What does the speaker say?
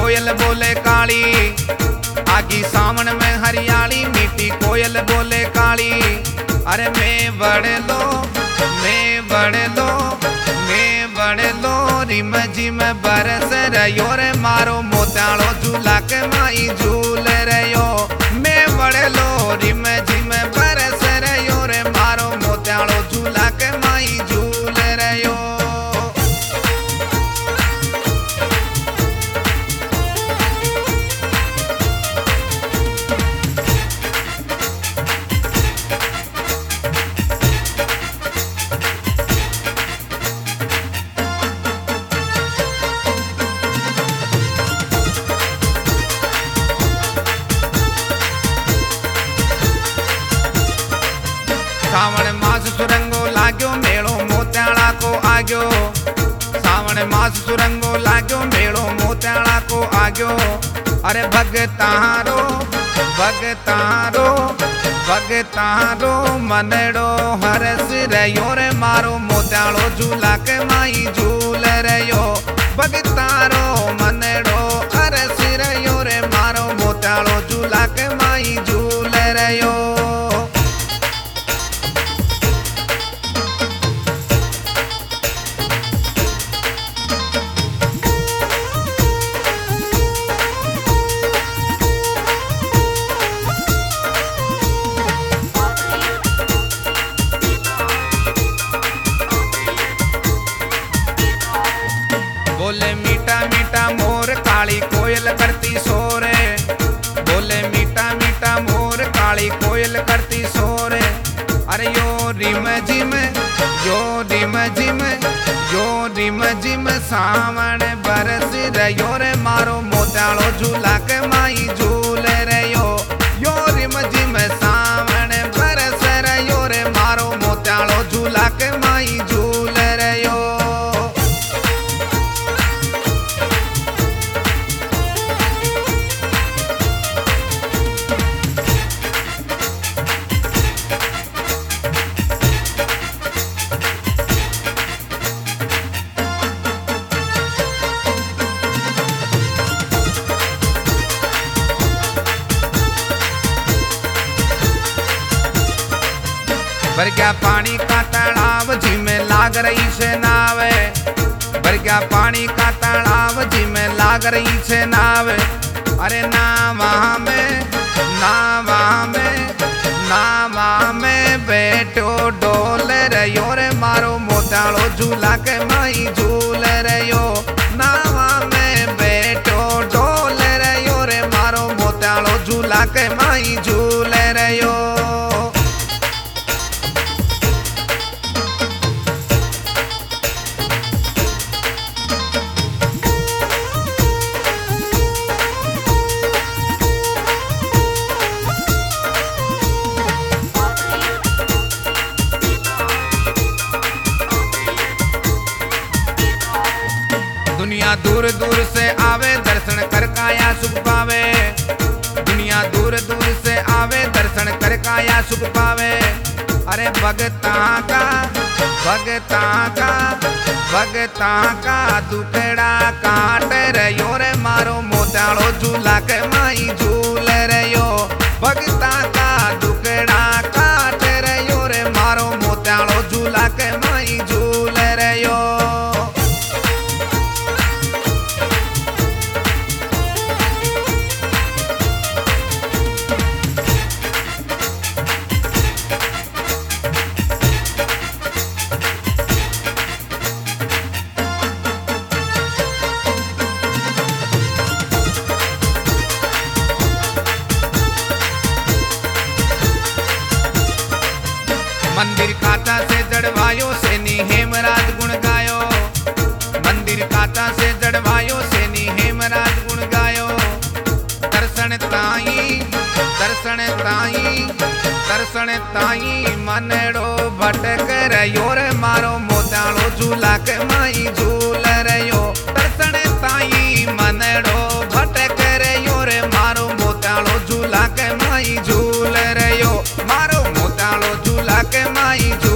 कोयल बोले काली, आगी सावन में हरियाली, मीठी कोयल बोले काली। अरे मैं बड़ लो, मैं बड़ लो, मैं बड़ लो, रिम झिम बरस रयो रे मारो मोत्यालो झूला के माई झूल रयो। मैं बड़ लो, रिम झिम बरस रयो रे मारो मोत्यालो झूला के माई झूल रयो। सावन मास सुरंगो लाग्यो मेड़ो मोत्याला को आग्यो। सावन मास सुरंगो लाग्यो मेड़ो मोत्याला को आग्यो। अरे भगतारो भगतारो भगतारो मनड़ो हरस रयो रे मारो मोत्यालो झूला के माई झूल रयो। भगतारो मनड़ो हरस रयो रे मारो मोत्यालो झूला के माई झूल रयो। बोले मीठा मीठा मोर काली कोयल करती सोरे। बोले मीठा मीठा मोर काली कोयल करती सोरे। अरे यो रिम झिम, यो रिम झिम, यो रिम झिम सावन बरस रयो रे मारो मोत्यालो झूला के माई झूल रयो। यो रिम झिम सावन बरस रयो रे मारो मोत्यालो झूला के माई झूल रयो। भर गया पानी का तालाब जिसमें लाग रही से नावे। भर गया पानी का तालाब जिसमें लाग रही से नावे। अरे ना वहाँ में, ना वहाँ में, ना वहाँ में बैठो डोल रयो रे मारो मोत्यालो झूला के माई झूल रयो। ना वहाँ में बैठो डोल रयो रे मारो मोत्यालो झूला के माई झूल रयो। दुनिया दूर दूर से आवे दर्शन कर काया सुख पावे। दुनिया दूर दूर से आवे दर्शन कर काया सुख पावे। अरे भगता का भगता का भगता का दुखड़ा काट रयो रे मारो मोत्यालो झूला के माई झूल रयो। भगता का दुखड़ा काट रयो रे मारो मोत्यालो झूला के माई झूल रयो। मंदिर काता से जड़वायो सेनी हेमराज गुण गायो। मंदिर काता से जड़वायो सेनी हेमराज गुण गायो। दर्शन ताई दर्शन ताई दर्शन ताई मनड़ो भटक रयो रे मारो मोत्यालो झूला के माई झूल रयो। दर्शन ताई मनड़ो भटक रयो रे मारो मोत्यालो झूला के माई झूल रयो। मारो मोत्यालो झूला के माई झूल